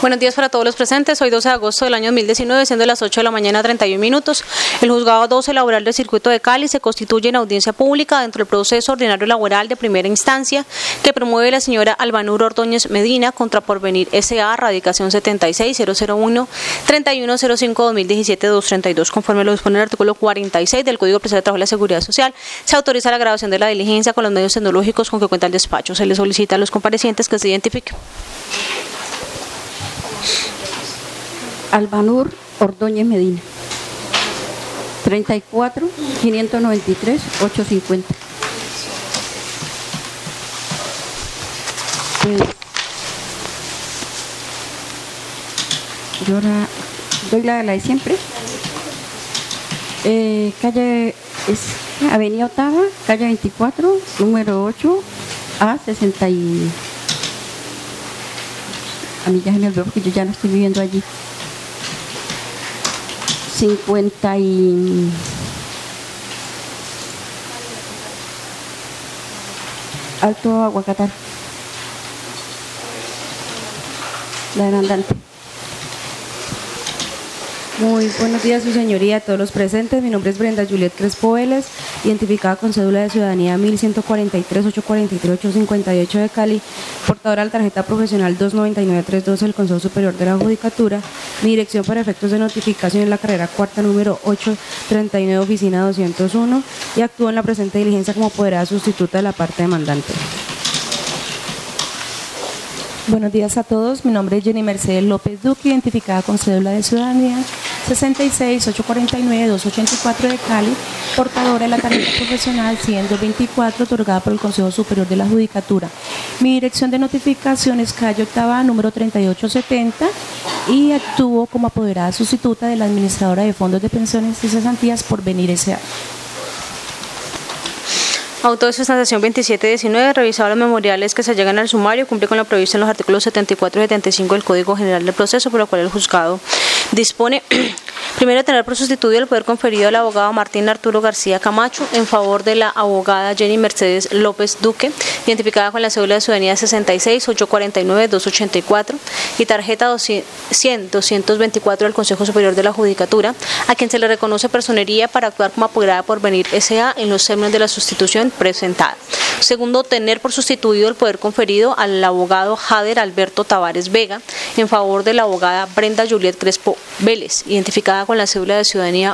Buenos días para todos los presentes. Hoy 12 de agosto del año 2019, siendo las 8 de la mañana 31 minutos. El Juzgado 12 Laboral del Circuito de Cali se constituye en audiencia pública dentro del proceso ordinario laboral de primera instancia que promueve la señora Albanur Ordóñez Medina contra Porvenir S.A. Radicación 76-001-3105-2017-232. Conforme lo dispone el artículo 46 del Código Procesal de Trabajo y la Seguridad Social, se autoriza la grabación de la diligencia con los medios tecnológicos con que cuenta el despacho. Se le solicita a los comparecientes que se identifiquen. Albanur Ordóñez Medina, 34 593 850. Yo ahora doy la de siempre. Calle es Avenida Otava, calle 24, número 8, A60 y... A mí ya se me olvidó porque yo ya no estoy viviendo allí. 50 y... Alto Aguacatar. La demandante. Muy buenos días, su señoría, a todos los presentes. Mi nombre es Brenda Juliet Crespo Vélez, identificada con cédula de ciudadanía 1143-843-858 de Cali, portadora de la tarjeta profesional 299-312 del Consejo Superior de la Judicatura. Mi dirección para efectos de notificación es la carrera cuarta número 839, oficina 201, y actúo en la presente diligencia como apoderada sustituta de la parte demandante. Buenos días a todos, mi nombre es Jenny Mercedes López Duque, identificada con cédula de ciudadanía 66-849-284 de Cali, portadora de la tarjeta profesional 100-24, otorgada por el Consejo Superior de la Judicatura. Mi dirección de notificación es calle Octava, número 3870, y actúo como apoderada sustituta de la administradora de fondos de pensiones y cesantías Porvenir S.A. Auto de sustanciación 2719, revisado los memoriales que se llegan al sumario, cumple con lo previsto en los artículos 74 y 75 del Código General del Proceso, por lo cual el juzgado dispone, primero, tener por sustituido el poder conferido al abogado Martín Arturo García Camacho en favor de la abogada Jenny Mercedes López Duque, identificada con la cédula de ciudadanía 66-849-284 y tarjeta 100-224 del Consejo Superior de la Judicatura, a quien se le reconoce personería para actuar como apoderada Porvenir S.A. en los términos de la sustitución presentada. Segundo, tener por sustituido el poder conferido al abogado Jader Alberto Tavares Vega en favor de la abogada Brenda Juliet Crespo Vélez, identificada con la cédula de ciudadanía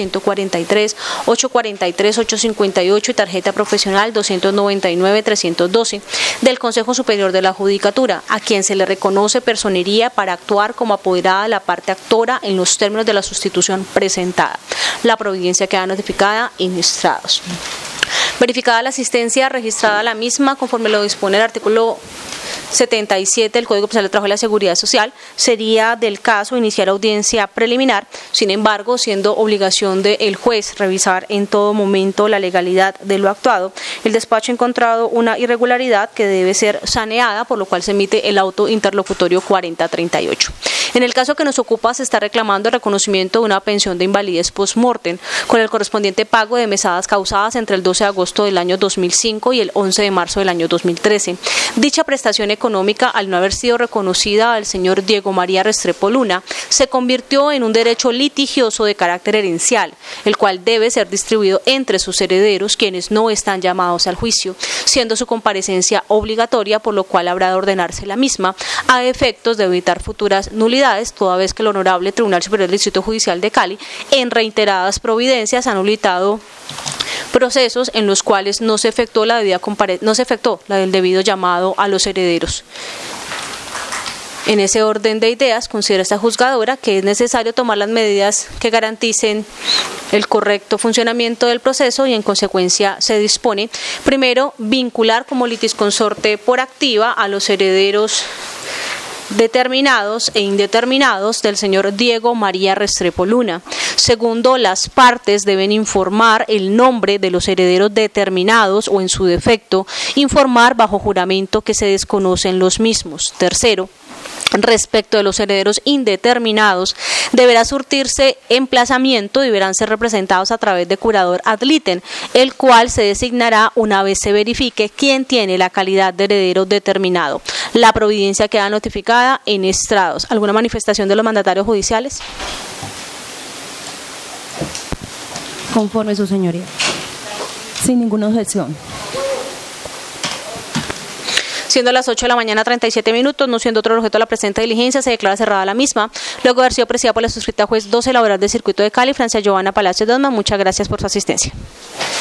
1-143-843-858 y tarjeta profesional 299-312 del Consejo Superior de la Judicatura, a quien se le reconoce personería para actuar como apoderada de la parte actora en los términos de la sustitución presentada. La providencia queda notificada en estrados. Verificada la asistencia registrada a la misma, conforme lo dispone el artículo 77 del Código Procesal de Trabajo y la Seguridad Social, sería del caso iniciar audiencia preliminar. Sin embargo, siendo obligación del juez revisar en todo momento la legalidad de lo actuado, el despacho ha encontrado una irregularidad que debe ser saneada, por lo cual se emite el auto interlocutorio 4038. En el caso que nos ocupa, se está reclamando el reconocimiento de una pensión de invalidez post-mortem con el correspondiente pago de mesadas causadas entre el 12 de agosto del año 2005 y el 11 de marzo del año 2013. Dicha prestación económica, al no haber sido reconocida al señor Diego María Restrepo Luna, se convirtió en un derecho litigioso de carácter herencial, el cual debe ser distribuido entre sus herederos, quienes no están llamados al juicio, siendo su comparecencia obligatoria, por lo cual habrá de ordenarse la misma, a efectos de evitar futuras nulidades, toda vez que el Honorable Tribunal Superior del Distrito Judicial de Cali, en reiteradas providencias, ha nulitado procesos en los cuales no se efectuó la del debido llamado a los herederos. En ese orden de ideas, considera esta juzgadora que es necesario tomar las medidas que garanticen el correcto funcionamiento del proceso y en consecuencia se dispone, primero, vincular como litisconsorte por activa a los herederos determinados e indeterminados del señor Diego María Restrepo Luna. Segundo, las partes deben informar el nombre de los herederos determinados o, en su defecto, informar bajo juramento que se desconocen los mismos. Tercero, Respecto de los herederos indeterminados, deberá surtirse emplazamiento y deberán ser representados a través de curador ad litem, el cual se designará una vez se verifique quién tiene la calidad de heredero determinado. La providencia queda notificada en estrados. ¿Alguna manifestación de los mandatarios judiciales? Conforme su señoría. Sin ninguna objeción. Siendo las 8 de la mañana 37 minutos, no siendo otro objeto de la presente diligencia, se declara cerrada la misma. Luego de haber sido presidida por la suscrita juez 12 laboral del Circuito de Cali, Francia Giovanna Palacios Dosman. Muchas gracias por su asistencia.